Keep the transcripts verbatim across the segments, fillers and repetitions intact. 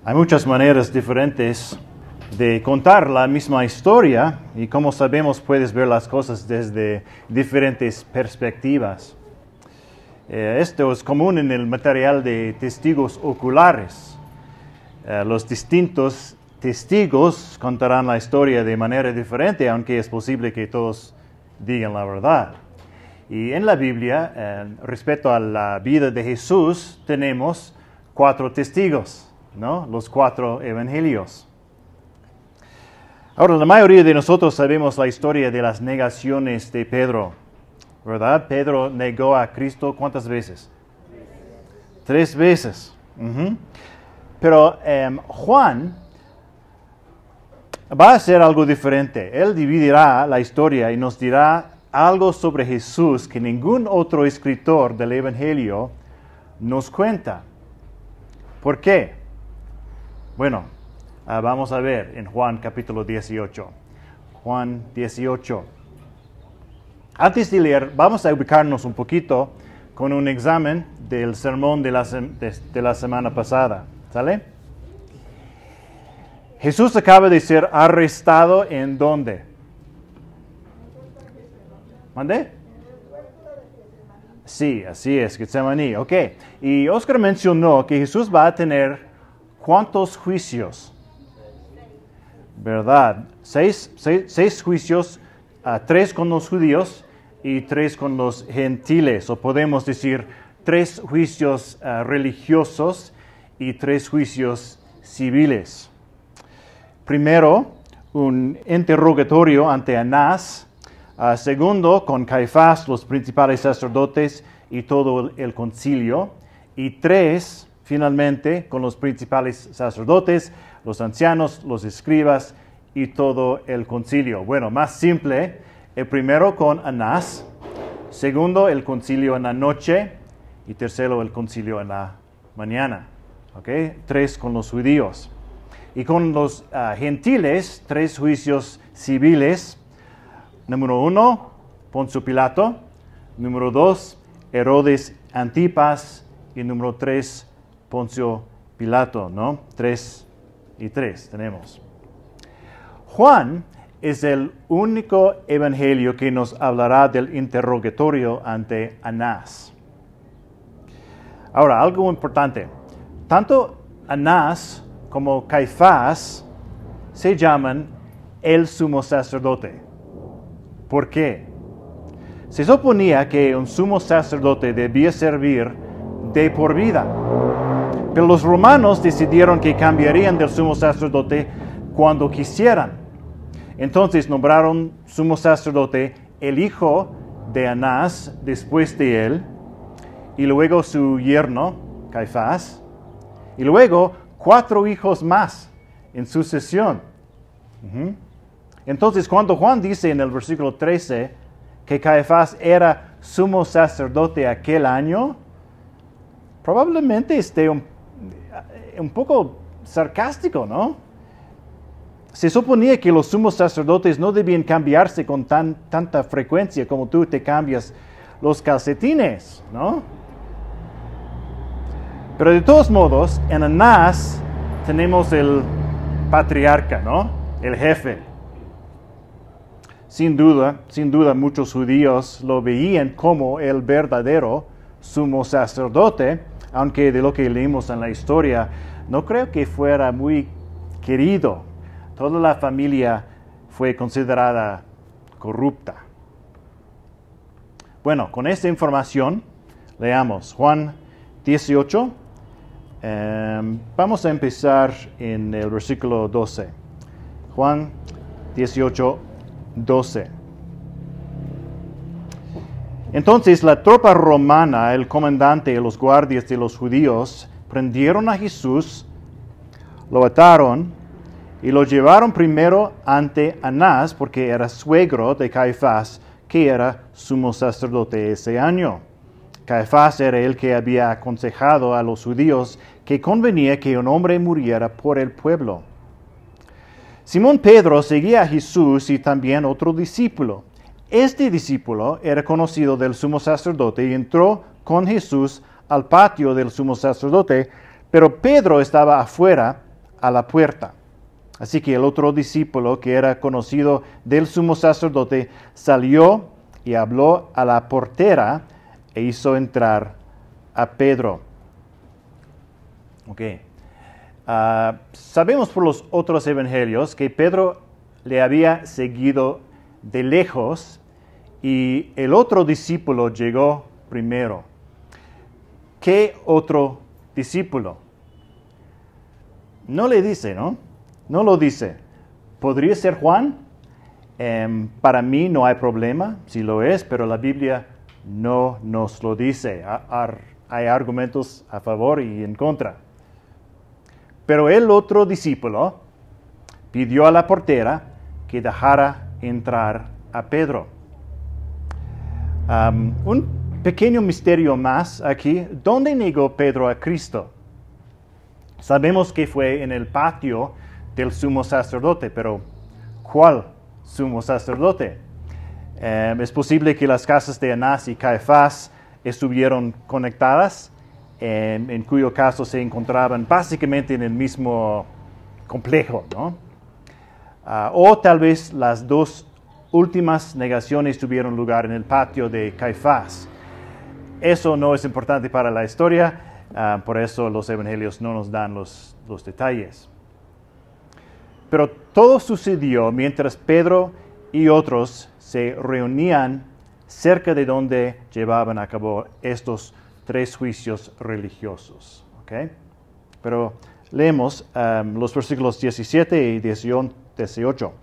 Hay muchas maneras diferentes de contar la misma historia y como sabemos puedes ver las cosas desde diferentes perspectivas. Eh, esto es común en el material de testigos oculares. Eh, los distintos testigos contarán la historia de manera diferente, aunque es posible que todos digan la verdad. Y en la Biblia, eh, respecto a la vida de Jesús, tenemos cuatro testigos, ¿no? Los cuatro evangelios. Ahora, la mayoría de nosotros sabemos la historia de las negaciones de Pedro, ¿verdad? Pedro negó a Cristo ¿cuántas veces? Tres veces. Uh-huh. Pero um, Juan va a hacer algo diferente. Él dividirá la historia y nos dirá algo sobre Jesús que ningún otro escritor del Evangelio nos cuenta. ¿Por qué? Bueno, uh, vamos a ver en Juan capítulo dieciocho. Juan dieciocho. Antes de leer, vamos a ubicarnos un poquito con un examen del sermón de la, de, de la semana pasada. ¿Sale? Jesús acaba de ser arrestado ¿en dónde? ¿Mande? Sí, así es, Getsemaní. Ok. Y Oscar mencionó que Jesús va a tener ¿cuántos juicios? ¿Verdad? Seis, seis, seis juicios, uh, tres con los judíos y tres con los gentiles. O podemos decir tres juicios uh, religiosos y tres juicios civiles. Primero, un interrogatorio ante Anás. Uh, segundo, con Caifás, los principales sacerdotes y todo el concilio. Y tres, finalmente, con los principales sacerdotes, los ancianos, los escribas y todo el concilio. Bueno, más simple, el primero con Anás. Segundo, el concilio en la noche. Y tercero, el concilio en la mañana. ¿Okay? Tres con los judíos. Y con los uh, gentiles, tres juicios civiles. Número uno, Poncio Pilato. Número dos, Herodes Antipas. Y número tres, Poncio Pilato, ¿no? Tres y tres tenemos. Juan es el único evangelio que nos hablará del interrogatorio ante Anás. Ahora, algo importante. Tanto Anás como Caifás se llaman el sumo sacerdote. ¿Por qué? Se suponía que un sumo sacerdote debía servir de por vida. Pero los romanos decidieron que cambiarían del sumo sacerdote cuando quisieran. Entonces nombraron sumo sacerdote el hijo de Anás después de él, y luego su yerno, Caifás, y luego cuatro hijos más en sucesión. Uh-huh. Entonces, cuando Juan dice en el versículo trece que Caifás era sumo sacerdote aquel año, probablemente esté un, un poco sarcástico, ¿no? Se suponía que los sumos sacerdotes no debían cambiarse con tan, tanta frecuencia como tú te cambias los calcetines, ¿no? Pero de todos modos, en Anás tenemos el patriarca, ¿no? El jefe. Sin duda, sin duda muchos judíos lo veían como el verdadero sumo sacerdote, aunque de lo que leímos en la historia, no creo que fuera muy querido. Toda la familia fue considerada corrupta. Bueno, con esta información, leamos Juan dieciocho. Um, vamos a empezar en el versículo doce. Juan dieciocho, doce. Entonces la tropa romana, el comandante y los guardias de los judíos, prendieron a Jesús, lo ataron y lo llevaron primero ante Anás, porque era suegro de Caifás, que era sumo sacerdote ese año. Caifás era el que había aconsejado a los judíos que convenía que un hombre muriera por el pueblo. Simón Pedro seguía a Jesús y también otro discípulo. Este discípulo era conocido del sumo sacerdote y entró con Jesús al patio del sumo sacerdote, pero Pedro estaba afuera a la puerta. Así que el otro discípulo, que era conocido del sumo sacerdote, salió y habló a la portera e hizo entrar a Pedro. Ok. Uh, sabemos por los otros evangelios que Pedro le había seguido de lejos y el otro discípulo llegó primero. ¿Qué otro discípulo? No le dice, ¿no? No lo dice. ¿Podría ser Juan? Um, para mí no hay problema, si lo es, pero la Biblia no nos lo dice. Hay argumentos a favor y en contra. Pero el otro discípulo pidió a la portera que dejara entrar a Pedro. Um, un pequeño misterio más aquí. ¿Dónde negó Pedro a Cristo? Sabemos que fue en el patio del sumo sacerdote, pero ¿cuál sumo sacerdote? Um, es posible que las casas de Anás y Caifás estuvieron conectadas, um, en cuyo caso se encontraban básicamente en el mismo complejo, ¿no? Uh, o tal vez las dos últimas negaciones tuvieron lugar en el patio de Caifás. Eso no es importante para la historia, uh, por eso los evangelios no nos dan los, los detalles. Pero todo sucedió mientras Pedro y otros se reunían cerca de donde llevaban a cabo estos tres juicios religiosos. ¿Okay? Pero leemos um, los versículos diecisiete y dieciocho.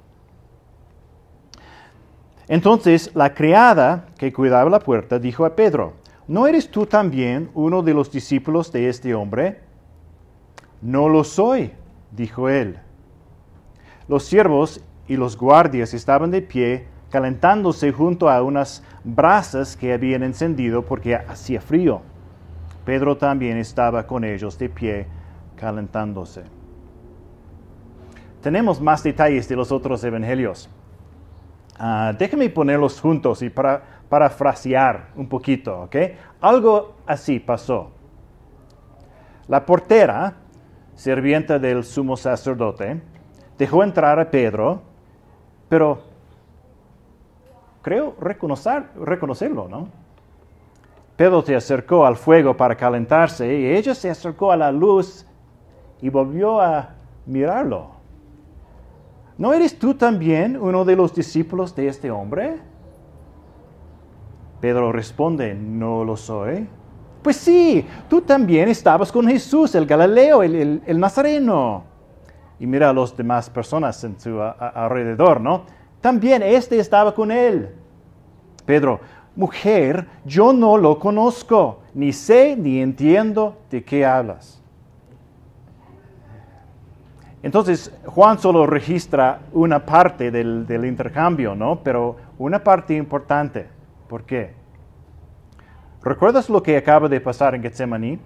Entonces la criada que cuidaba la puerta dijo a Pedro: ¿no eres tú también uno de los discípulos de este hombre? No lo soy, dijo él. Los siervos y los guardias estaban de pie, calentándose junto a unas brasas que habían encendido porque hacía frío. Pedro también estaba con ellos de pie, calentándose. Tenemos más detalles de los otros evangelios. Uh, déjenme ponerlos juntos y para, parafrasear un poquito, ¿ok? Algo así pasó. La portera, sirvienta del sumo sacerdote, dejó entrar a Pedro, pero creo reconocer, reconocerlo, ¿no? Pedro se acercó al fuego para calentarse y ella se acercó a la luz y volvió a mirarlo. ¿No eres tú también uno de los discípulos de este hombre? Pedro responde: no lo soy. Pues sí, tú también estabas con Jesús, el Galileo, el, el, el Nazareno. Y mira a las demás personas en su a, a, alrededor, ¿no? También este estaba con él. Pedro: mujer, yo no lo conozco, ni sé ni entiendo de qué hablas. Entonces, Juan solo registra una parte del, del intercambio, ¿no? Pero una parte importante. ¿Por qué? ¿Recuerdas lo que acaba de pasar en Getsemaní?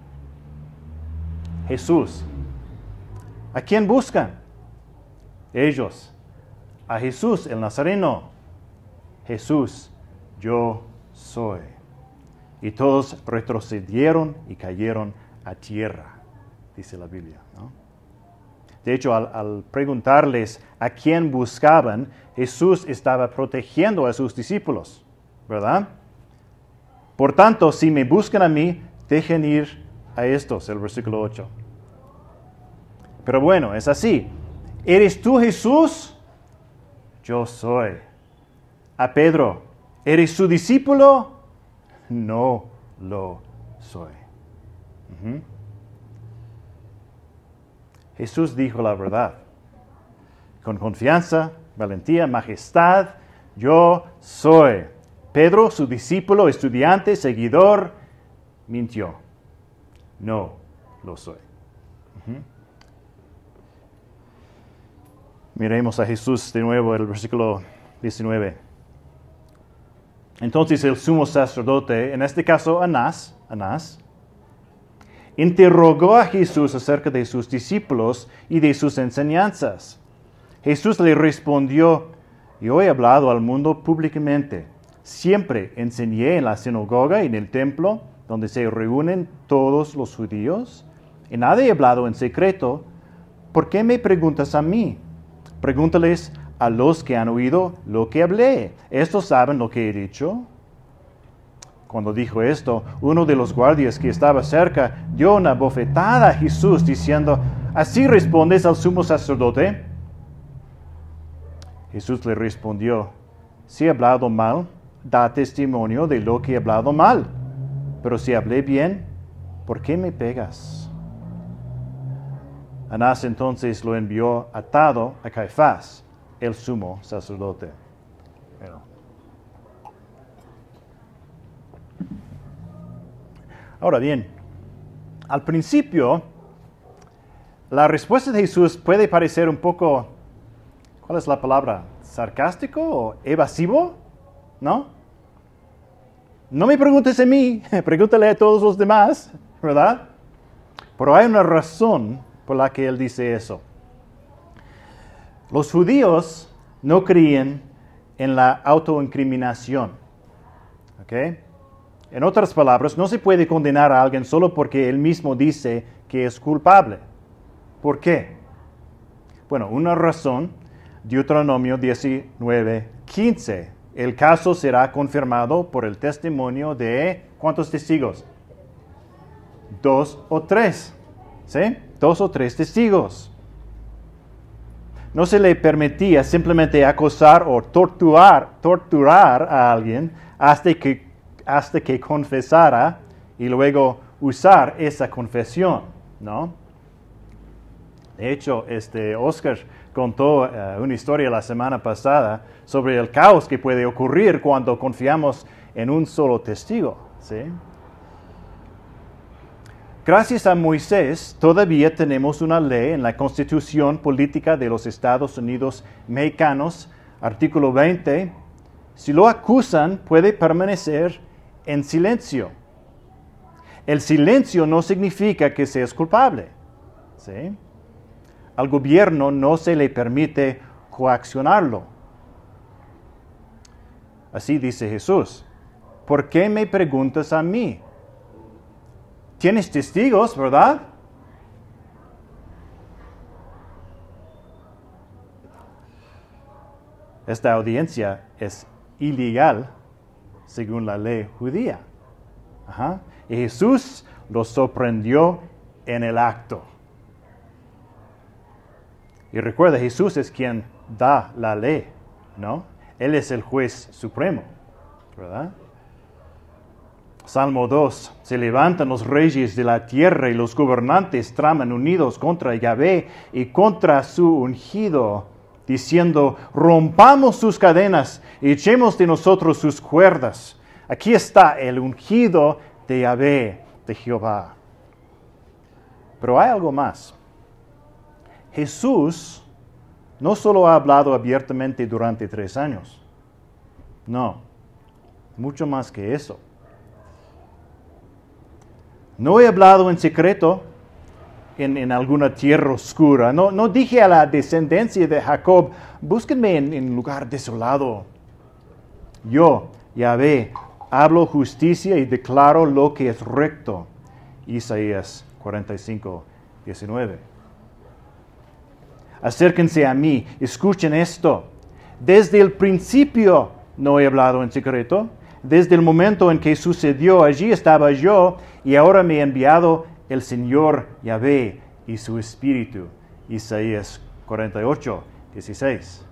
Jesús. ¿A quién buscan? Ellos. A Jesús, el Nazareno. Jesús, yo soy. Y todos retrocedieron y cayeron a tierra, dice la Biblia, ¿no? De hecho, al, al preguntarles a quién buscaban, Jesús estaba protegiendo a sus discípulos, ¿verdad? Por tanto, si me buscan a mí, dejen ir a estos, el versículo ocho. Pero bueno, es así. ¿Eres tú Jesús? Yo soy. A Pedro: ¿eres su discípulo? No lo soy. Uh-huh. Jesús dijo la verdad. Con confianza, valentía, majestad, yo soy. Pedro, su discípulo, estudiante, seguidor, mintió. No lo soy. Uh-huh. Miremos a Jesús de nuevo, el versículo diecinueve. Entonces el sumo sacerdote, en este caso Anás, Anás, interrogó a Jesús acerca de sus discípulos y de sus enseñanzas. Jesús le respondió: yo he hablado al mundo públicamente. Siempre enseñé en la sinagoga y en el templo, donde se reúnen todos los judíos, y nada he hablado en secreto. ¿por qué me preguntas a mí? Pregúntales a los que han oído lo que hablé. ¿Estos saben lo que he dicho? Cuando dijo esto, uno de los guardias que estaba cerca dio una bofetada a Jesús diciendo, ¿así respondes al sumo sacerdote? Jesús le respondió, si he hablado mal, da testimonio de lo que he hablado mal. Pero si hablé bien, ¿por qué me pegas? Anás entonces lo envió atado a Caifás, el sumo sacerdote. Bueno. Ahora bien, al principio, la respuesta de Jesús puede parecer un poco, ¿cuál es la palabra? ¿Sarcástico o evasivo? ¿No? No me preguntes a mí, pregúntale a todos los demás, ¿verdad? Pero hay una razón por la que él dice eso. Los judíos no creían en la autoincriminación. ¿Ok? En otras palabras, no se puede condenar a alguien solo porque él mismo dice que es culpable. ¿Por qué? Bueno, una razón, Deuteronomio diecinueve, quince. El caso será confirmado por el testimonio de, ¿cuántos testigos? Dos o tres. ¿Sí? Dos o tres testigos. No se le permitía simplemente acosar o torturar, torturar a alguien hasta que, hasta que confesara y luego usar esa confesión, ¿no? De hecho, este Oscar contó uh, una historia la semana pasada sobre el caos que puede ocurrir cuando confiamos en un solo testigo, ¿sí? Gracias a Moisés, todavía tenemos una ley en la Constitución Política de los Estados Unidos Mexicanos, artículo veinte. Si lo acusan, puede permanecer en silencio. El silencio no significa que sea culpable, ¿sí? Al gobierno no se le permite coaccionarlo. Así dice Jesús, ¿por qué me preguntas a mí? Tienes testigos, ¿verdad? Esta audiencia es ilegal según la ley judía. Ajá. Y Jesús los sorprendió en el acto. Y recuerda, Jesús es quien da la ley, ¿no? Él es el juez supremo, ¿verdad? Salmo dos. Se levantan los reyes de la tierra y los gobernantes traman unidos contra Yahvé y contra su ungido, diciendo, rompamos sus cadenas y echemos de nosotros sus cuerdas. Aquí está el ungido de Yahvé, de Jehová. Pero hay algo más. Jesús no solo ha hablado abiertamente durante tres años. No, mucho más que eso. No he hablado en secreto en, en alguna tierra oscura. No, no dije a la descendencia de Jacob, búsquenme en, en lugar desolado. Yo, Yahvé, hablo justicia y declaro lo que es recto. Isaías cuarenta y cinco, diecinueve. Acérquense a mí, escuchen esto. Desde el principio no he hablado en secreto. Desde el momento en que sucedió, allí estaba yo, y ahora me ha enviado el Señor Yahvé y su Espíritu. Isaías cuarenta y ocho, dieciséis.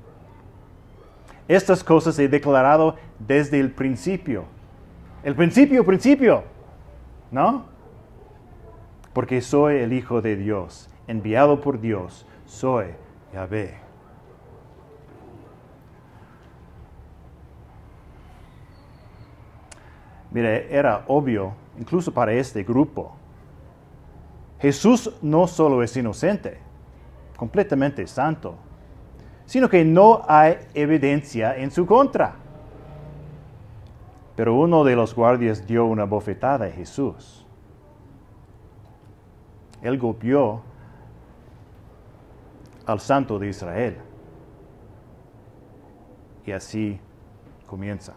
Estas cosas he declarado desde el principio. El principio, principio, ¿no? Porque soy el Hijo de Dios, enviado por Dios, soy Yahvé. Mire, era obvio, incluso para este grupo. Jesús no solo es inocente, completamente santo, sino que no hay evidencia en su contra. Pero uno de los guardias dio una bofetada a Jesús. Él golpeó al Santo de Israel. Y así comienza.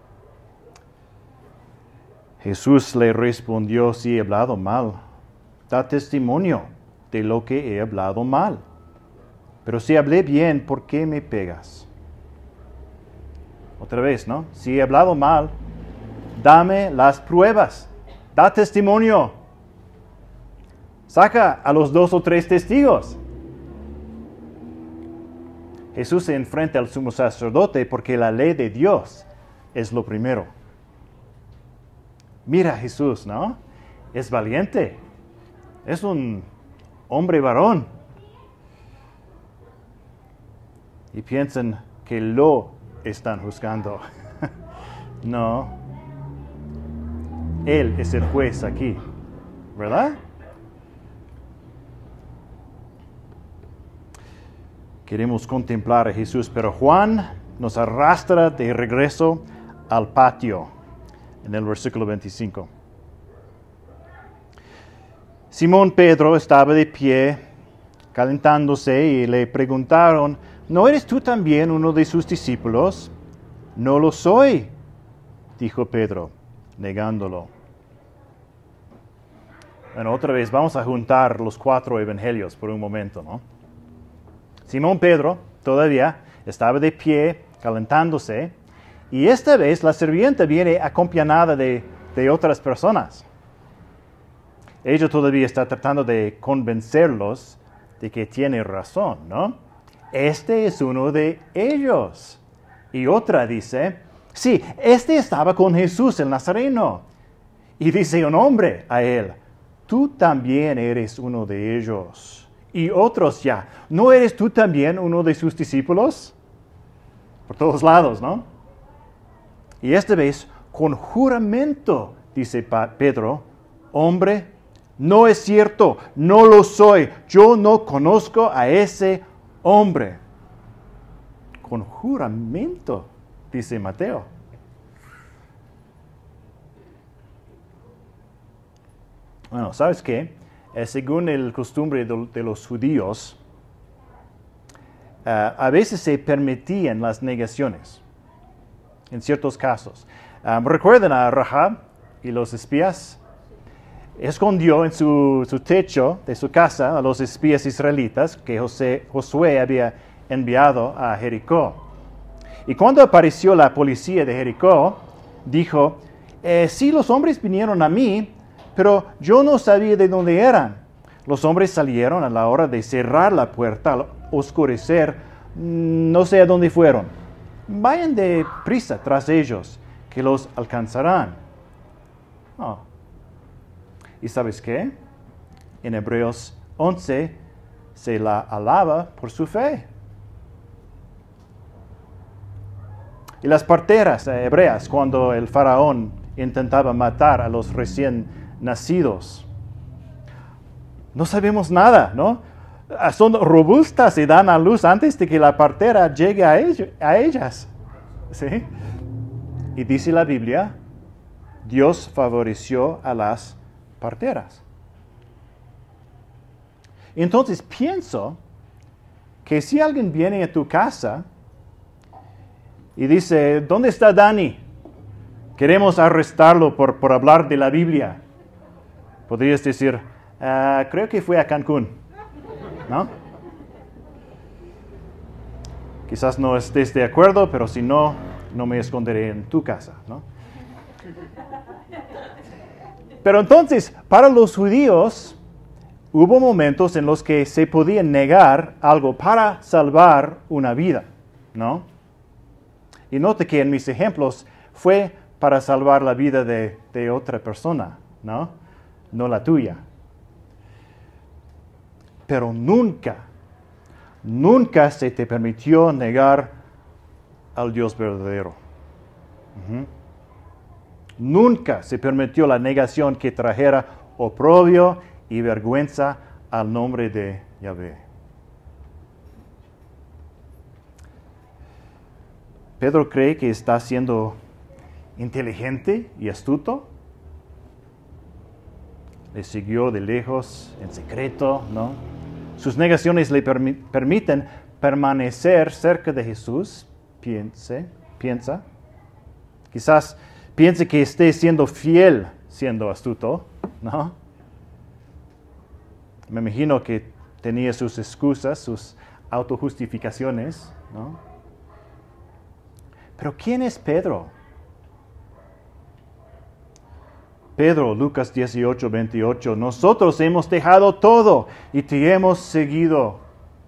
Jesús le respondió, si he hablado mal, da testimonio de lo que he hablado mal. Pero si hablé bien, ¿por qué me pegas? Otra vez, ¿no? Si he hablado mal, dame las pruebas. Da testimonio. Saca a los dos o tres testigos. Jesús se enfrenta al sumo sacerdote porque la ley de Dios es lo primero. Mira Jesús, ¿no? Es valiente. Es un hombre varón. Y piensan que lo están juzgando. No. Él es el juez aquí, ¿verdad? Queremos contemplar a Jesús, pero Juan nos arrastra de regreso al patio, en el versículo veinticinco. Simón Pedro estaba de pie, calentándose, y le preguntaron, ¿no eres tú también uno de sus discípulos? No lo soy, dijo Pedro, negándolo. Bueno, otra vez vamos a juntar los cuatro evangelios por un momento, ¿no? Simón Pedro todavía estaba de pie, calentándose, y esta vez la sirvienta viene acompañada de, de otras personas. Ella todavía está tratando de convencerlos de que tiene razón, ¿no? Este es uno de ellos. Y otra dice, sí, este estaba con Jesús el Nazareno. Y dice un hombre a él, tú también eres uno de ellos. Y otros ya, ¿no eres tú también uno de sus discípulos? Por todos lados, ¿no? Y esta vez, con juramento, dice Pedro, hombre, no es cierto, no lo soy, yo no conozco a ese hombre. Con juramento, dice Mateo. Bueno, ¿sabes qué? Eh, según el costumbre de, de los judíos, uh, a veces se permitían las negaciones, en ciertos casos. Um, ¿Recuerdan a Rahab y los espías? Escondió en su, su techo de su casa a los espías israelitas que José, Josué había enviado a Jericó. Y cuando apareció la policía de Jericó, dijo, eh, sí, los hombres vinieron a mí, pero yo no sabía de dónde eran. Los hombres salieron a la hora de cerrar la puerta al oscurecer. No sé a dónde fueron. Vayan de prisa tras ellos, que los alcanzarán. Oh. ¿Y sabes qué? En Hebreos once se la alaba por su fe. Y las parteras hebreas, cuando el faraón intentaba matar a los recién nacidos, no sabemos nada, ¿no? Son robustas y dan a luz antes de que la partera llegue a, ellos, a ellas. ¿Sí? Y dice la Biblia, Dios favoreció a las parteras. Entonces pienso que si alguien viene a tu casa y dice, ¿dónde está Dani? Queremos arrestarlo por, por hablar de la Biblia. Podrías decir, uh, creo que fue a Cancún, ¿no? Quizás no estés de acuerdo, pero si no, no me esconderé en tu casa, ¿no? Pero entonces, para los judíos, hubo momentos en los que se podía negar algo para salvar una vida, ¿no? Y note que en mis ejemplos fue para salvar la vida de, de otra persona, ¿no? No la tuya. Pero nunca, nunca se te permitió negar al Dios verdadero. Uh-huh. Nunca se permitió la negación que trajera oprobio y vergüenza al nombre de Yahvé. Pedro cree que está siendo inteligente y astuto. Le siguió de lejos, en secreto, ¿no? Sus negaciones le permi- permiten permanecer cerca de Jesús, piense, piensa. Quizás piense que esté siendo fiel, siendo astuto, ¿no? Me imagino que tenía sus excusas, sus autojustificaciones, ¿no? Pero ¿quién es Pedro? Pedro, Lucas dieciocho, veintiocho, nosotros hemos dejado todo y te hemos seguido.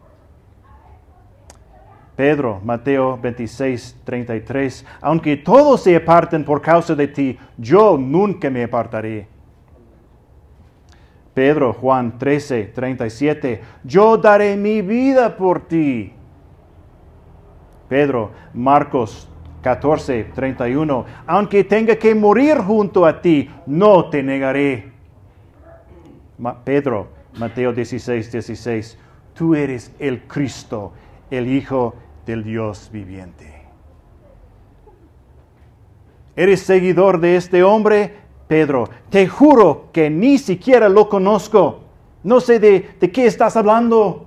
Pedro, Mateo veintiséis, treinta y tres, aunque todos se aparten por causa de ti, yo nunca me apartaré. Pedro, Juan trece, treinta y siete, yo daré mi vida por ti. Pedro, Marcos catorce, treinta y uno, aunque tenga que morir junto a ti, no te negaré. Ma- Pedro, Mateo dieciséis, dieciséis, tú eres el Cristo, el Hijo del Dios viviente. ¿Eres seguidor de este hombre? Pedro, te juro que ni siquiera lo conozco. No sé de, de qué estás hablando.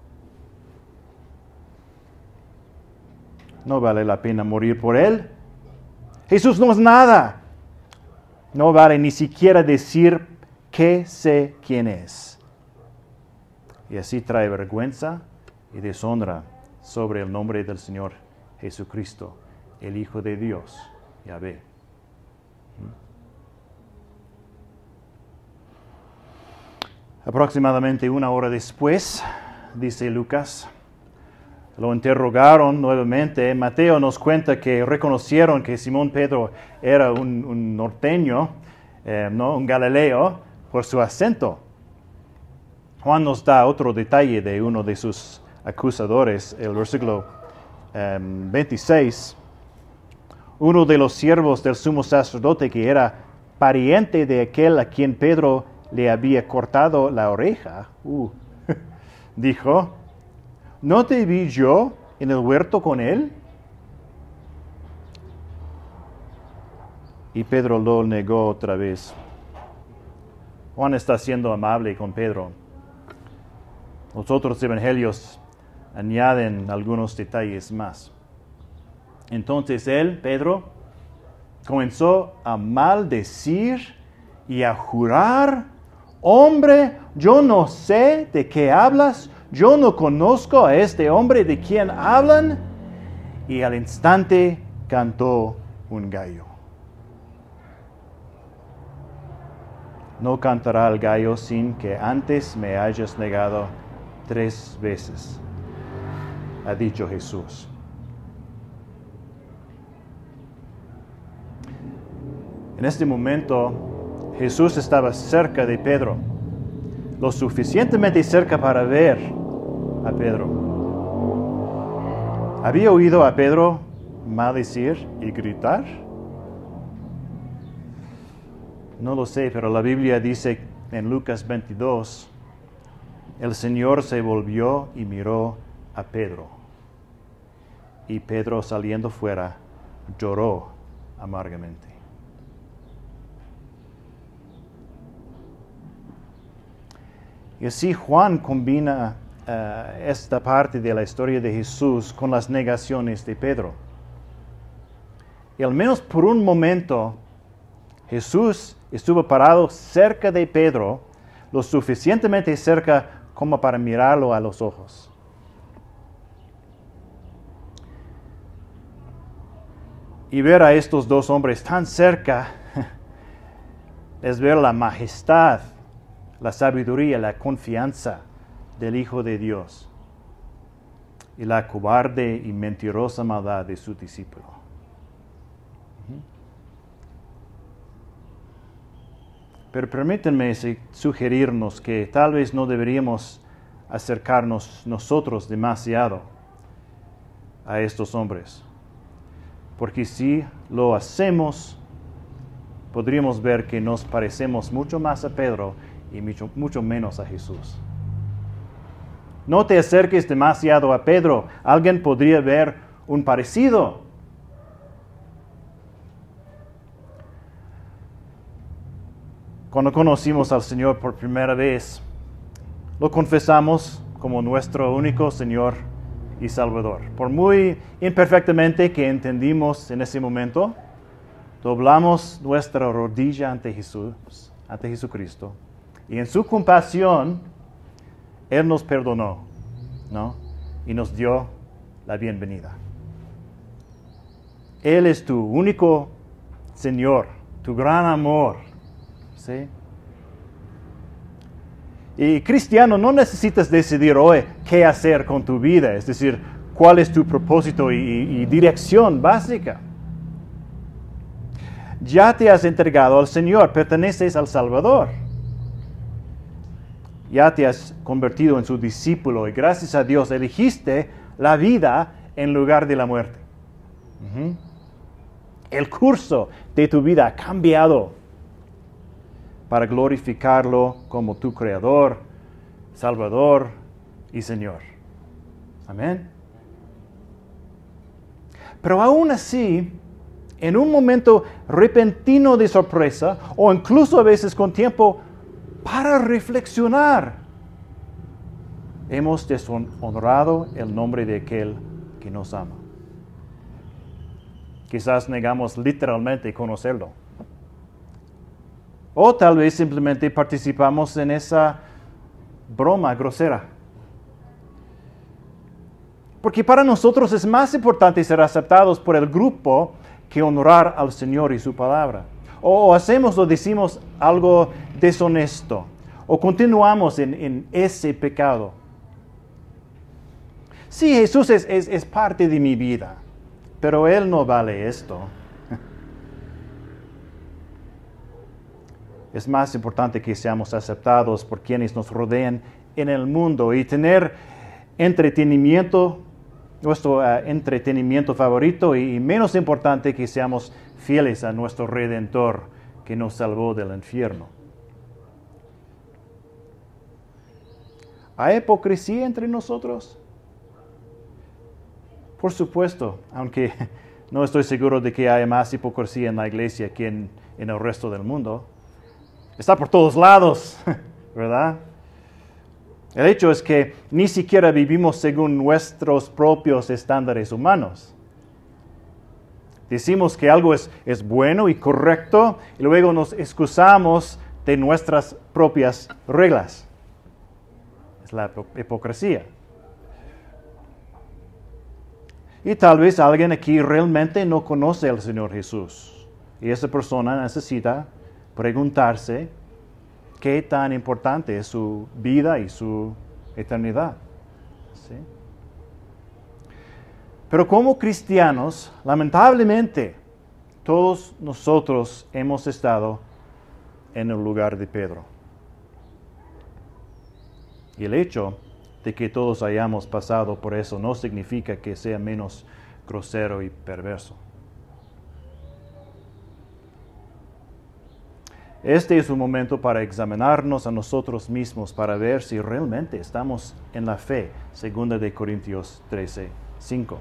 No vale la pena morir por él. Jesús no es nada. No vale ni siquiera decir que sé quién es. Y así trae vergüenza y deshonra sobre el nombre del Señor Jesucristo, el Hijo de Dios, Yahvé. Aproximadamente una hora después, dice Lucas, lo interrogaron nuevamente. Mateo nos cuenta que reconocieron que Simón Pedro era un, un norteño, eh, ¿no? un galileo, por su acento. Juan nos da otro detalle de uno de sus acusadores, el versículo eh, veintiséis. Uno de los siervos del sumo sacerdote, que era pariente de aquel a quien Pedro le había cortado la oreja, uh, dijo, ¿no te vi yo en el huerto con él? Y Pedro lo negó otra vez. Juan está siendo amable con Pedro. Los otros evangelios añaden algunos detalles más. Entonces él, Pedro, comenzó a maldecir y a jurar, hombre, yo no sé de qué hablas, yo no conozco a este hombre de quien hablan. Y al instante cantó un gallo. No cantará el gallo sin que antes me hayas negado tres veces, ha dicho Jesús. En este momento, Jesús estaba cerca de Pedro, lo suficientemente cerca para ver a Pedro. ¿Había oído a Pedro maldecir y gritar? No lo sé, pero la Biblia dice en Lucas veintidós, el Señor se volvió y miró a Pedro. Y Pedro, saliendo fuera, lloró amargamente. Y así Juan combina uh, esta parte de la historia de Jesús con las negaciones de Pedro. Y al menos por un momento, Jesús estuvo parado cerca de Pedro, lo suficientemente cerca como para mirarlo a los ojos. Y ver a estos dos hombres tan cerca es ver la majestad, la sabiduría, la confianza del Hijo de Dios y la cobarde y mentirosa maldad de su discípulo. Pero permítanme sugerirnos que tal vez no deberíamos acercarnos nosotros demasiado a estos hombres, porque si lo hacemos, podríamos ver que nos parecemos mucho más a Pedro y mucho, mucho menos a Jesús. No te acerques demasiado a Pedro. Alguien podría ver un parecido. Cuando conocimos al Señor por primera vez, lo confesamos como nuestro único Señor y Salvador. Por muy imperfectamente que entendimos en ese momento, doblamos nuestra rodilla ante Jesús, ante Jesucristo, y en su compasión Él nos perdonó, ¿no? Y nos dio la bienvenida. Él es tu único Señor, tu gran amor, ¿sí? Y cristiano, no necesitas decidir hoy qué hacer con tu vida, es decir, cuál es tu propósito y, y, y dirección básica. Ya te has entregado al Señor, perteneces al Salvador. Ya te has convertido en su discípulo y gracias a Dios elegiste la vida en lugar de la muerte. Uh-huh. El curso de tu vida ha cambiado para glorificarlo como tu Creador, Salvador y Señor. Amén. Pero aún así, en un momento repentino de sorpresa, o incluso a veces con tiempo para reflexionar, hemos deshonrado el nombre de aquel que nos ama. Quizás negamos literalmente conocerlo. O tal vez simplemente participamos en esa broma grosera. Porque para nosotros es más importante ser aceptados por el grupo que honrar al Señor y su palabra. O hacemos o decimos algo deshonesto. O continuamos en, en ese pecado. Sí, Jesús es, es, es parte de mi vida, pero Él no vale esto. Es más importante que seamos aceptados por quienes nos rodean en el mundo y tener entretenimiento, nuestro uh, entretenimiento favorito, y, y menos importante que seamos fieles a nuestro Redentor que nos salvó del infierno. ¿Hay hipocresía entre nosotros? Por supuesto, aunque no estoy seguro de que haya más hipocresía en la iglesia que en, en el resto del mundo. Está por todos lados, ¿verdad? El hecho es que ni siquiera vivimos según nuestros propios estándares humanos. Decimos que algo es, es bueno y correcto y luego nos excusamos de nuestras propias reglas. Es la hipocresía. Y tal vez alguien aquí realmente no conoce al Señor Jesús. Y esa persona necesita preguntarse qué tan importante es su vida y su eternidad. ¿Sí? Pero como cristianos, lamentablemente, todos nosotros hemos estado en el lugar de Pedro. Y el hecho de que todos hayamos pasado por eso no significa que sea menos grosero y perverso. Este es un momento para examinarnos a nosotros mismos, para ver si realmente estamos en la fe, segunda de Corintios trece, cinco.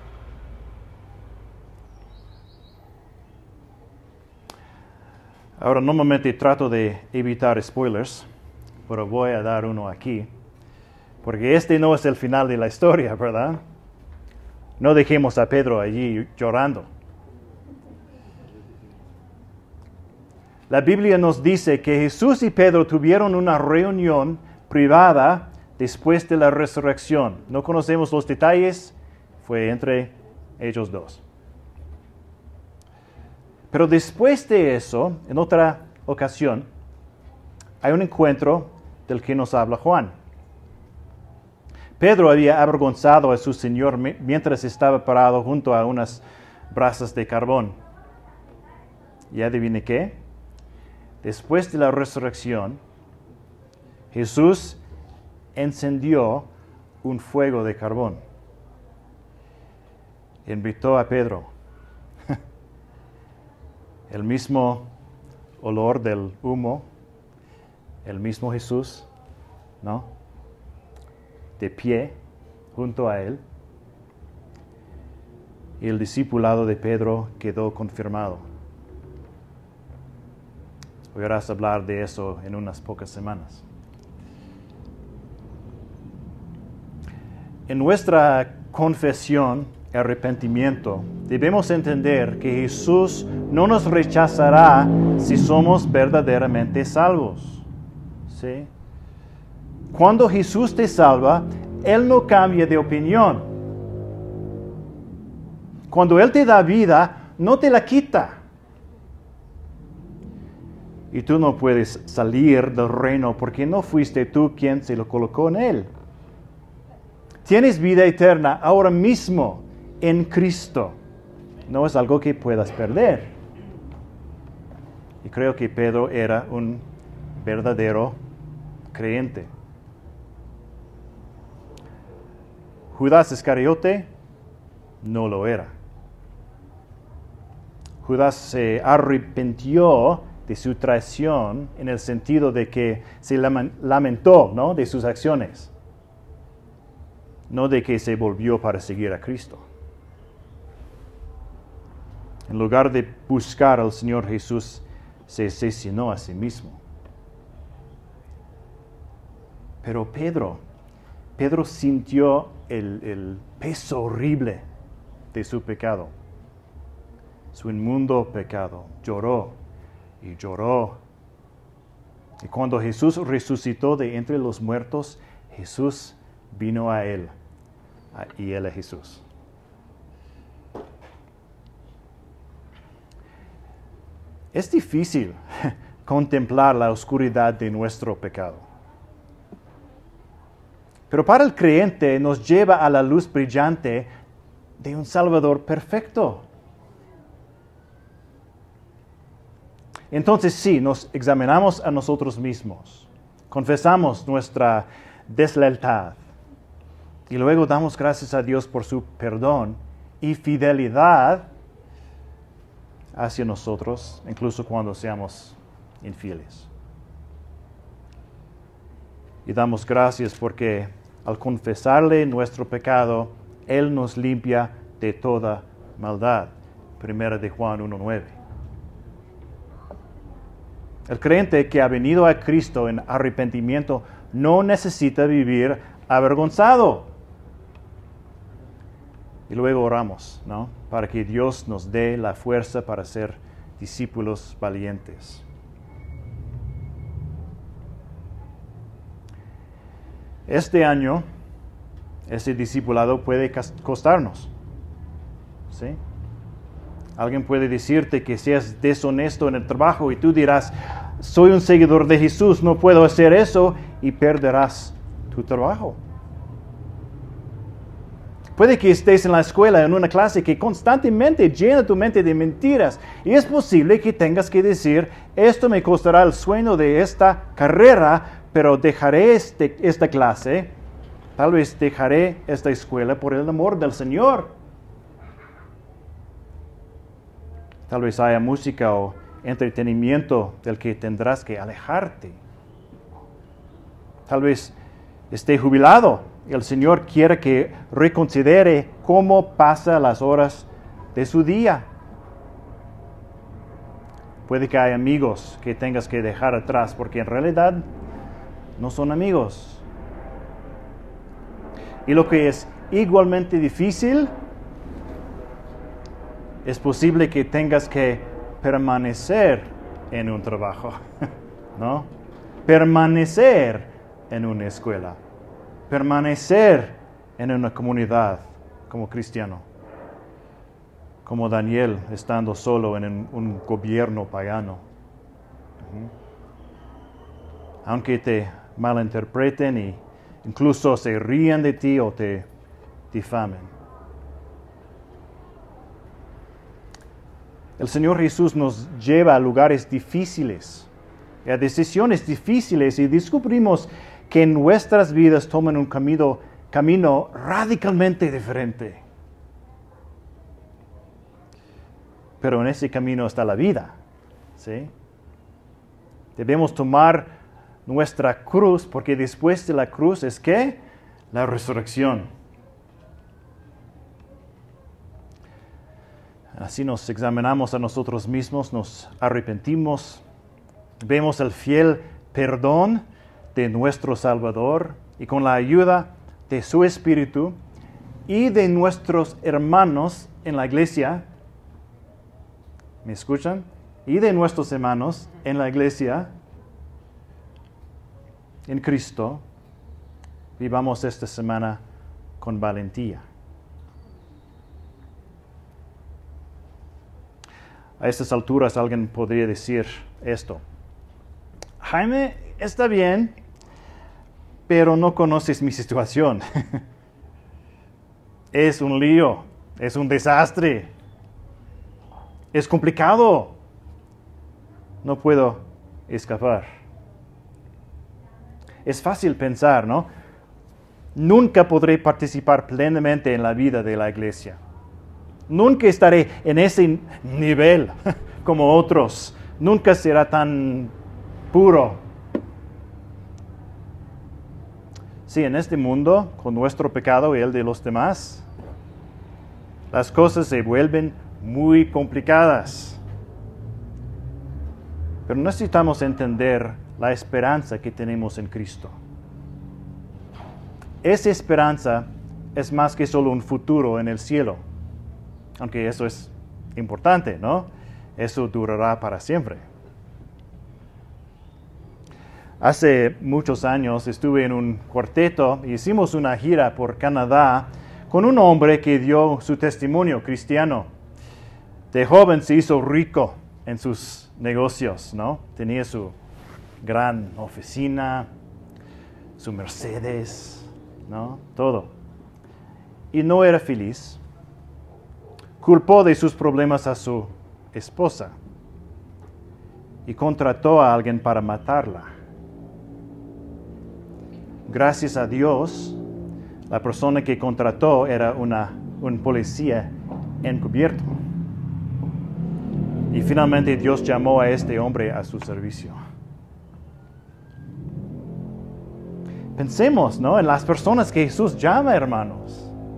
Ahora, normalmente trato de evitar spoilers, pero voy a dar uno aquí, porque este no es el final de la historia, ¿verdad? No dejemos a Pedro allí llorando. La Biblia nos dice que Jesús y Pedro tuvieron una reunión privada después de la resurrección. No conocemos los detalles, fue entre ellos dos. Pero después de eso, en otra ocasión, hay un encuentro del que nos habla Juan. Pedro había avergonzado a su Señor mientras estaba parado junto a unas brasas de carbón. ¿Y adivine qué? Después de la resurrección, Jesús encendió un fuego de carbón. Invitó a Pedro. El mismo olor del humo, el mismo Jesús, ¿no? De pie junto a él. Y el discipulado de Pedro quedó confirmado. Oirás hablar de eso en unas pocas semanas. En nuestra confesión y arrepentimiento, debemos entender que Jesús no nos rechazará si somos verdaderamente salvos. ¿Sí? Cuando Jesús te salva, Él no cambia de opinión. Cuando Él te da vida, no te la quita. Y tú no puedes salir del reino porque no fuiste tú quien se lo colocó en Él. Tienes vida eterna ahora mismo en Cristo. No es algo que puedas perder. Y creo que Pedro era un verdadero creyente. Judas Iscariote no lo era. Judas se arrepintió de su traición en el sentido de que se lamentó, ¿no?, de sus acciones, no de que se volvió para seguir a Cristo. En lugar de buscar al Señor Jesús, se asesinó a sí mismo. Pero Pedro, Pedro sintió el, el peso horrible de su pecado, su inmundo pecado. Lloró y lloró. Y cuando Jesús resucitó de entre los muertos, Jesús vino a él, y él a Jesús. Es difícil contemplar la oscuridad de nuestro pecado. Pero para el creyente nos lleva a la luz brillante de un Salvador perfecto. Entonces sí, nos examinamos a nosotros mismos, confesamos nuestra deslealtad y luego damos gracias a Dios por su perdón y fidelidad hacia nosotros, incluso cuando seamos infieles. Y damos gracias porque al confesarle nuestro pecado, Él nos limpia de toda maldad. Primera de Juan uno nueve. El creyente que ha venido a Cristo en arrepentimiento no necesita vivir avergonzado. Y luego oramos, ¿no?, para que Dios nos dé la fuerza para ser discípulos valientes. Este año, ese discipulado puede costarnos, ¿sí? Alguien puede decirte que seas deshonesto en el trabajo y tú dirás, soy un seguidor de Jesús, no puedo hacer eso, y perderás tu trabajo. Puede que estés en la escuela, en una clase que constantemente llena tu mente de mentiras, y es posible que tengas que decir, esto me costará el sueño de esta carrera, pero dejaré este, esta clase, tal vez dejaré esta escuela por el amor del Señor. Tal vez haya música o entretenimiento del que tendrás que alejarte. Tal vez esté jubilado y el Señor quiere que reconsidere cómo pasa las horas de su día. Puede que haya amigos que tengas que dejar atrás porque en realidad no son amigos. Y lo que es igualmente difícil, es posible que tengas que permanecer en un trabajo, ¿no? Permanecer en una escuela, permanecer en una comunidad como cristiano, como Daniel estando solo en un, un gobierno pagano. Uh-huh. Aunque te malinterpreten e incluso se rían de ti o te difamen. El Señor Jesús nos lleva a lugares difíciles, a decisiones difíciles, y descubrimos que nuestras vidas toman un camino, camino radicalmente diferente. Pero en ese camino está la vida, ¿sí? Debemos tomar nuestra cruz, porque después de la cruz es ¿qué? La resurrección. Así nos examinamos a nosotros mismos, nos arrepentimos, vemos el fiel perdón de nuestro Salvador y con la ayuda de su Espíritu y de nuestros hermanos en la iglesia, ¿me escuchan? Y de nuestros hermanos en la iglesia, en Cristo, vivamos esta semana con valentía. A estas alturas alguien podría decir esto: Jaime, está bien, pero no conoces mi situación. Es un lío, es un desastre, es complicado. No puedo escapar. Es fácil pensar, ¿no? Nunca podré participar plenamente en la vida de la iglesia. Nunca estaré en ese nivel como otros. Nunca será tan puro. Sí, en este mundo, con nuestro pecado y el de los demás, las cosas se vuelven muy complicadas. Pero necesitamos entender la esperanza que tenemos en Cristo. Esa esperanza es más que solo un futuro en el cielo. Aunque eso es importante, ¿no? Eso durará para siempre. Hace muchos años estuve en un cuarteto y hicimos una gira por Canadá con un hombre que dio su testimonio cristiano. De joven se hizo rico en sus negocios, ¿no? Tenía su gran oficina, su Mercedes, ¿no? Todo. Y no era feliz. Culpó de sus problemas a su esposa y contrató a alguien para matarla. Gracias a Dios, la persona que contrató era una, un policía encubierto. Y finalmente Dios llamó a este hombre a su servicio. Pensemos, ¿no?, en las personas que Jesús llama, hermanos.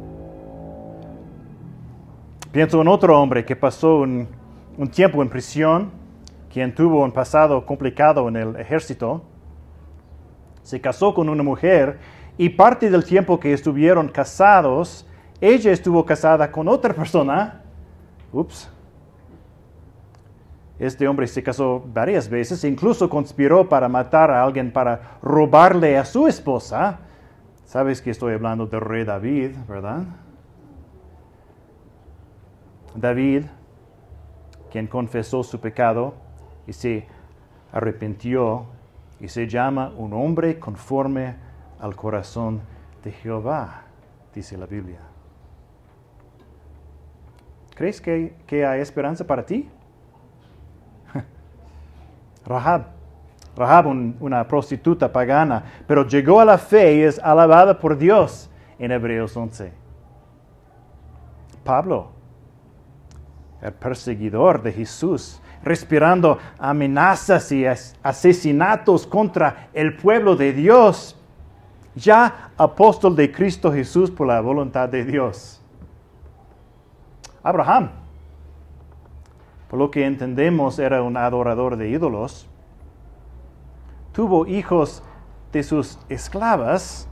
Pienso en otro hombre que pasó un, un tiempo en prisión, quien tuvo un pasado complicado en el ejército. Se casó con una mujer y parte del tiempo que estuvieron casados, ella estuvo casada con otra persona. Ups. Este hombre se casó varias veces, incluso conspiró para matar a alguien para robarle a su esposa. Sabes que estoy hablando del rey David, ¿verdad? David, quien confesó su pecado y se arrepintió, y se llama un hombre conforme al corazón de Jehová, dice la Biblia. ¿Crees que, que hay esperanza para ti? Rahab, Rahab un, una prostituta pagana, pero llegó a la fe y es alabada por Dios en Hebreos once. Pablo, el perseguidor de Jesús, respirando amenazas y asesinatos contra el pueblo de Dios, ya apóstol de Cristo Jesús por la voluntad de Dios. Abraham, por lo que entendemos, era un adorador de ídolos. Tuvo hijos de sus esclavas.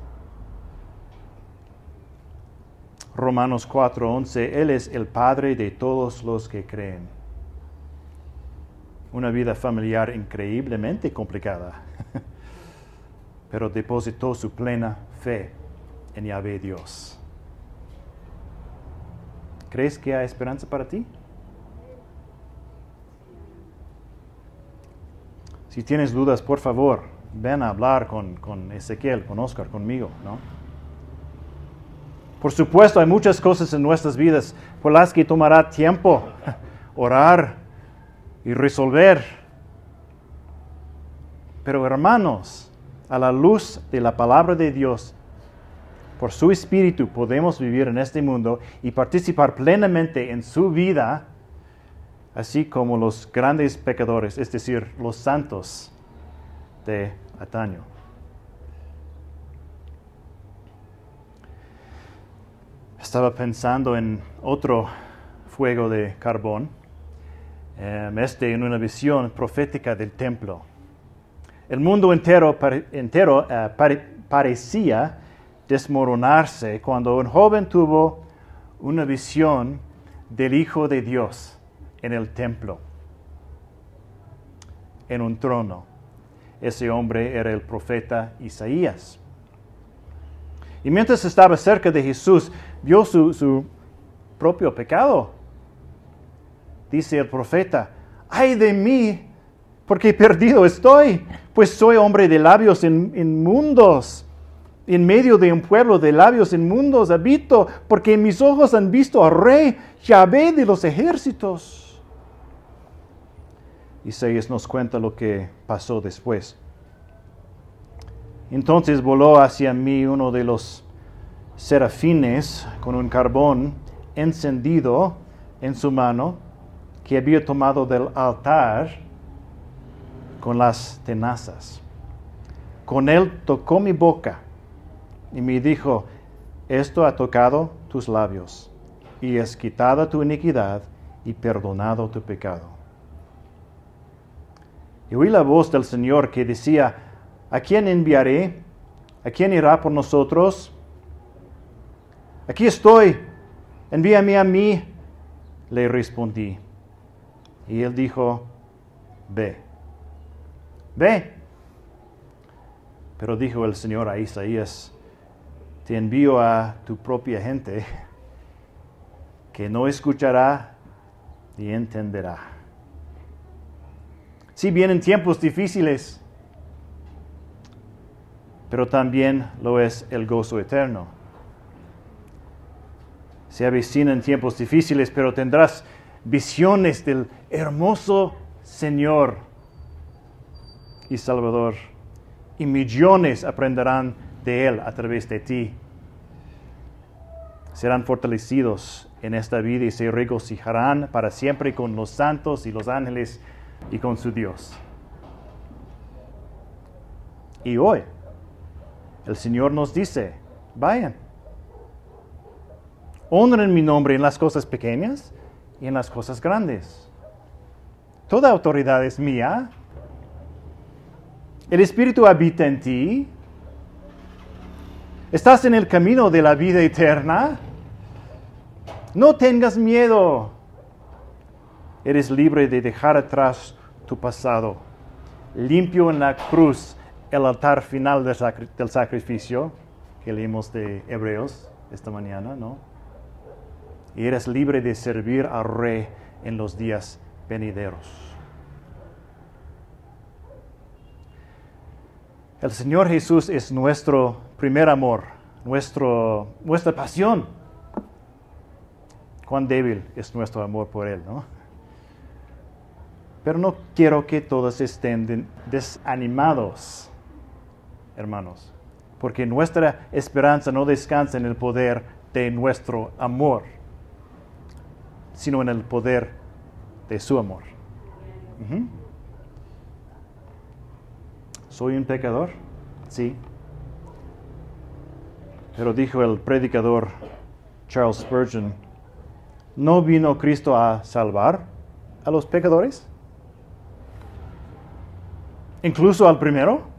Romanos cuatro once, Él es el Padre de todos los que creen. Una vida familiar increíblemente complicada, pero depositó su plena fe en Yahvé Dios. ¿Crees que hay esperanza para ti? Si tienes dudas, por favor, ven a hablar con, con Ezequiel, con Oscar, conmigo, ¿no? Por supuesto, hay muchas cosas en nuestras vidas por las que tomará tiempo orar y resolver. Pero hermanos, a la luz de la palabra de Dios, por su Espíritu podemos vivir en este mundo y participar plenamente en su vida, así como los grandes pecadores, es decir, los santos de antaño. Estaba pensando en otro fuego de carbón, um, este en una visión profética del templo. El mundo entero, pare, entero uh, pare, parecía desmoronarse cuando un joven tuvo una visión del Hijo de Dios en el templo, en un trono. Ese hombre era el profeta Isaías. Y mientras estaba cerca de Jesús, vio su, su propio pecado. Dice el profeta, ¡ay de mí! Porque perdido estoy, pues soy hombre de labios inmundos. En medio de un pueblo de labios inmundos habito, porque mis ojos han visto al Rey, Yahvé de los ejércitos. Isaías nos cuenta lo que pasó después. Entonces voló hacia mí uno de los serafines con un carbón encendido en su mano, que había tomado del altar con las tenazas. Con él tocó mi boca y me dijo, esto ha tocado tus labios, y es quitada tu iniquidad y perdonado tu pecado. Y oí la voz del Señor que decía, ¿a quién enviaré? ¿A quién irá por nosotros? Aquí estoy, envíame a mí, le respondí. Y él dijo, ve, ve. Pero dijo el Señor a Isaías, te envío a tu propia gente, que no escuchará ni entenderá. Sí, vienen tiempos difíciles, pero también lo es el gozo eterno. Se avecinan tiempos difíciles, pero tendrás visiones del hermoso Señor y Salvador, y millones aprenderán de Él a través de ti. Serán fortalecidos en esta vida y se regocijarán para siempre con los santos y los ángeles y con su Dios. Y hoy, el Señor nos dice, vayan, honren mi nombre en las cosas pequeñas y en las cosas grandes. Toda autoridad es mía. El Espíritu habita en ti. ¿Estás en el camino de la vida eterna? No tengas miedo. Eres libre de dejar atrás tu pasado. Limpio en la cruz el altar final del, sacri- del sacrificio que leímos de Hebreos esta mañana, ¿no? Y eres libre de servir al Rey en los días venideros. El Señor Jesús es nuestro primer amor, nuestro, nuestra pasión. Cuán débil es nuestro amor por Él, ¿no? Pero no quiero que todos estén desanimados, hermanos, porque nuestra esperanza no descansa en el poder de nuestro amor, sino en el poder de su amor. Uh-huh. ¿Soy un pecador? Sí. Pero dijo el predicador Charles Spurgeon, ¿no vino Cristo a salvar a los pecadores? ¿Incluso al primero?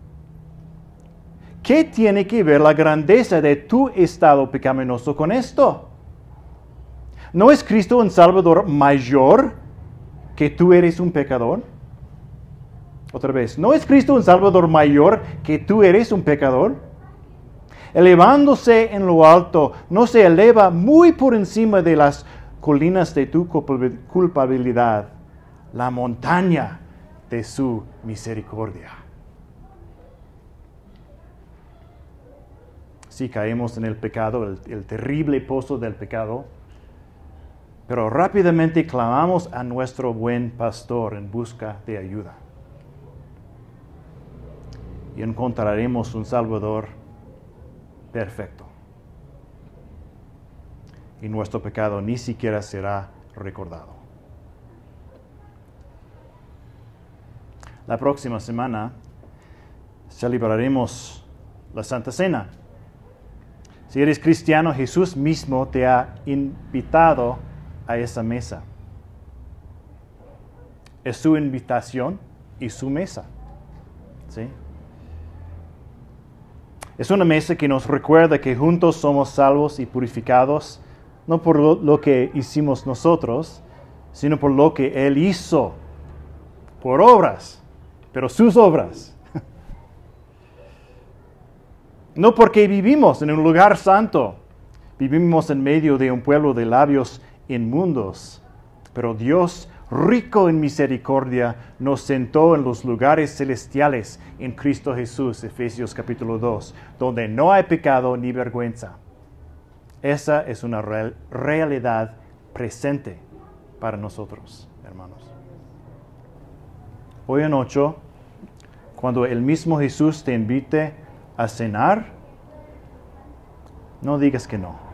¿Qué tiene que ver la grandeza de tu estado pecaminoso con esto? ¿No es Cristo un Salvador mayor que tú eres un pecador? Otra vez, ¿no es Cristo un Salvador mayor que tú eres un pecador? Elevándose en lo alto, no se eleva muy por encima de las colinas de tu culpabilidad, la montaña de su misericordia. Si caemos en el pecado, el, el terrible pozo del pecado, pero rápidamente clamamos a nuestro buen pastor en busca de ayuda. Y encontraremos un Salvador perfecto. Y nuestro pecado ni siquiera será recordado. La próxima semana celebraremos la Santa Cena. Si eres cristiano, Jesús mismo te ha invitado a esa mesa. Es su invitación y su mesa. ¿Sí? Es una mesa que nos recuerda que juntos somos salvos y purificados, no por lo, lo que hicimos nosotros, sino por lo que Él hizo, por obras, pero sus obras. No porque vivimos en un lugar santo, vivimos en medio de un pueblo de labios inmundos, pero Dios, rico en misericordia, nos sentó en los lugares celestiales en Cristo Jesús, Efesios capítulo dos, donde no hay pecado ni vergüenza. Esa es una real, realidad presente para nosotros, hermanos. Hoy en ocho, cuando el mismo Jesús te invite a cenar, no digas que no.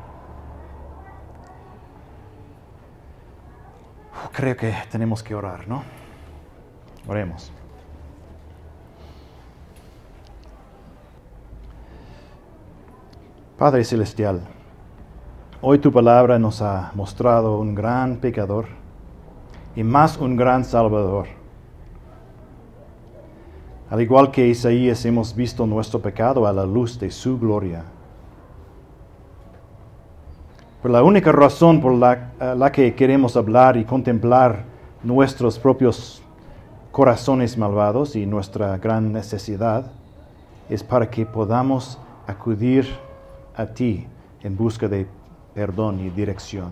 Creo que tenemos que orar, ¿no? Oremos. Padre Celestial, hoy tu palabra nos ha mostrado un gran pecador y más un gran Salvador. Al igual que Isaías, hemos visto nuestro pecado a la luz de su gloria. Pero la única razón por la, uh, la que queremos hablar y contemplar nuestros propios corazones malvados y nuestra gran necesidad es para que podamos acudir a ti en busca de perdón y dirección.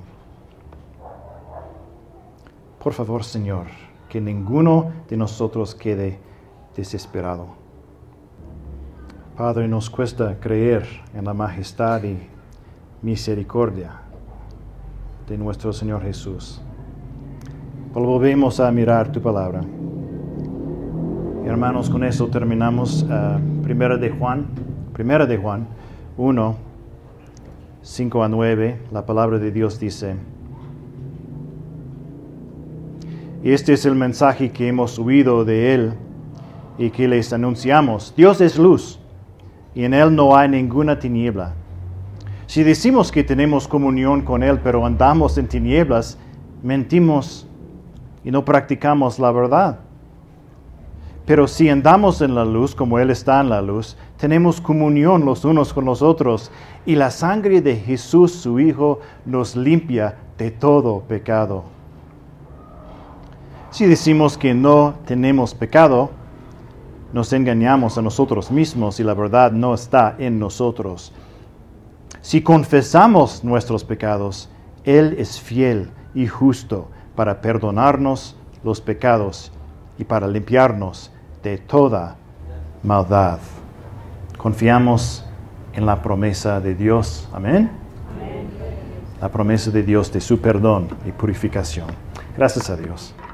Por favor, Señor, que ninguno de nosotros quede desesperado. Padre, nos cuesta creer en la majestad y misericordia de nuestro Señor Jesús. Volvemos a mirar tu palabra. Hermanos, con eso terminamos uh, Primera de Juan, Primera de Juan uno, cinco a nueve. La palabra de Dios dice: este es el mensaje que hemos oído de Él y que les anunciamos. Dios es luz, y en Él no hay ninguna tiniebla. Si decimos que tenemos comunión con Él, pero andamos en tinieblas, mentimos y no practicamos la verdad. Pero si andamos en la luz, como Él está en la luz, tenemos comunión los unos con los otros, y la sangre de Jesús, su Hijo, nos limpia de todo pecado. Si decimos que no tenemos pecado, nos engañamos a nosotros mismos y la verdad no está en nosotros. Si confesamos nuestros pecados, Él es fiel y justo para perdonarnos los pecados y para limpiarnos de toda maldad. Confiamos en la promesa de Dios. Amén. La promesa de Dios de su perdón y purificación. Gracias a Dios.